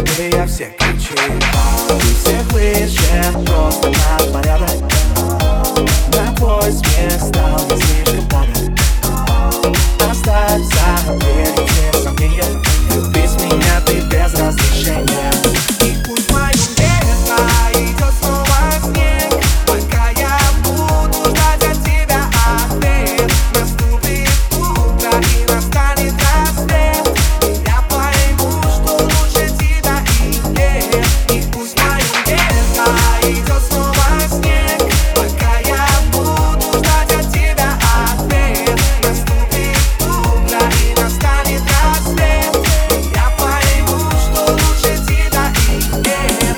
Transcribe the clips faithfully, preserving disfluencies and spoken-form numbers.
тебе я все ключи. Ты всех выше, просто на порядок. На твой смех стал я слишком падать. Оставь за дверью все сомнения. Любить меня ты без разрешения. И пусть в моем лето идет снова снег, пока я буду ждать от тебя ответ. Наступит утро и настанет рассвет, и я пойму, что лучше тебя и нет. И пусть в моем лето идет снова снег, пока я буду ждать от тебя ответ. Наступит утро и настанет рассвет, и я пойму, что лучше тебя и нет.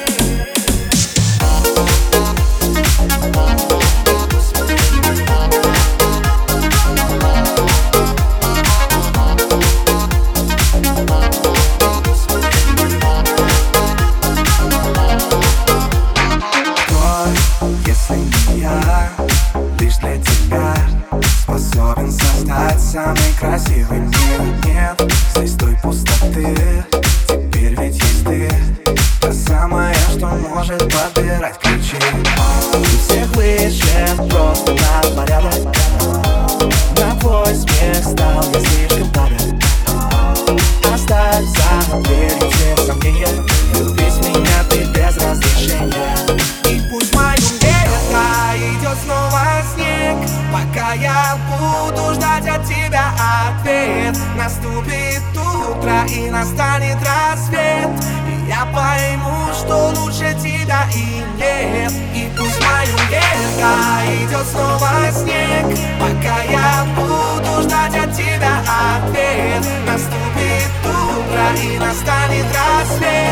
Кто, если не я, лишь для тебя способен создать самый красивый мир? Нет здесь той пустоты, теперь ведь есть ты, та самая, что может подбирать ключи. Ты всех выше, просто на порядок. На твой смех стал я слишком падать. Оставь за дверью все сомнения. Любить меня ты без разрешения. И пусть в моем лето идет снова снег, пока я буду ждать от тебя ответ. Наступит утро и настанет рассвет, и я пойму, что лучше тебя и нет. И пусть в моем лето идет снова снег, пока я буду ждать от тебя ответ. Наступит утро и настанет рассвет,